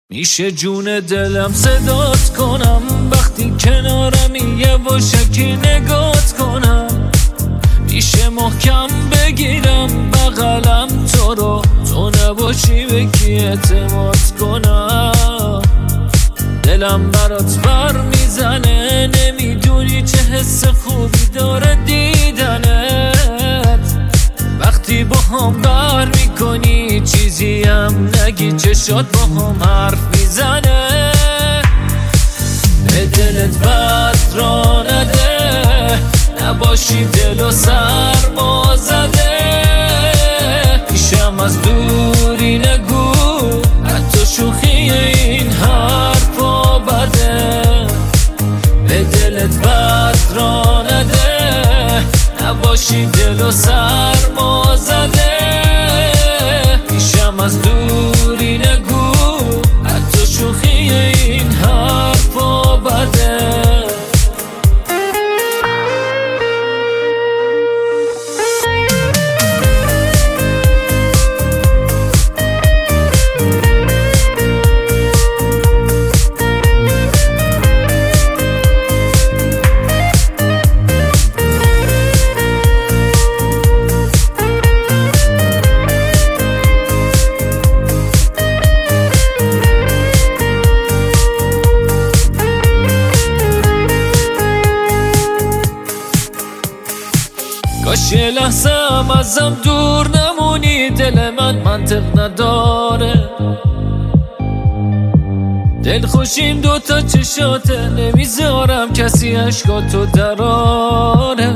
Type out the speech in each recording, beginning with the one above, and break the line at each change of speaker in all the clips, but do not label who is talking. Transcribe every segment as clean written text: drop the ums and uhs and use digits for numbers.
میشه جون دلم صدات کنم وقتی کنارمی یواشکی نگات کنم. میشه محکم بگیرم بغلم تو رو، تو نباشی به کی اعتماد کنم. دلم برات بر میزنه، نمیدونی چه حس خوبی داره دیدنت. وقتی با هم بر میکنی چیزی هم نگی، چشات با هم حرف میزنه. به دلت بد را نده، نباشی دل و سرما زده. پیشم از دوری نگو، حتی شوخی این حرفا بده. به دلت بد را نده، نباشی دل و سرما زده. پیشم از دوری نگو، حتی شوخی این حرفا بده. کاش یه لحظه هم ازم دور نمونی، دل من منطق نداره. دل خوشیم دوتا چشاته، نمیذارم کسی عشقاتو دراره.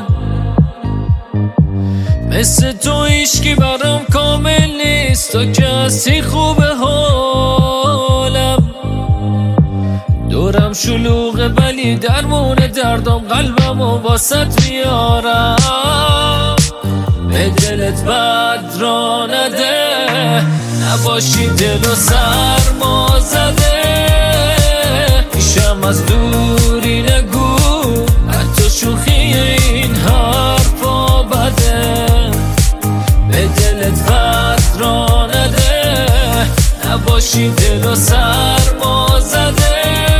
مثل تو هیچکی برام کامل نیست، تو که هستی خوبه حالم. دورم شلوغه ولی درمون دردم، قلبم و واسط میارم. به دلت بد را نده، نباشی دل و سرما زده. پیشم از دوری نگو، حتی شوخی این حرفا بده. به دلت بد را نده، نباشی دل و سرما زده.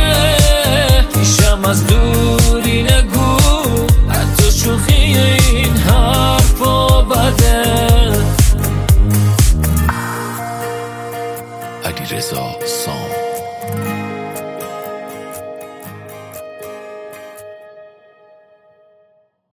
پیشم از دوری نگو، حتی شوخی این حرفا بده.
علیرضا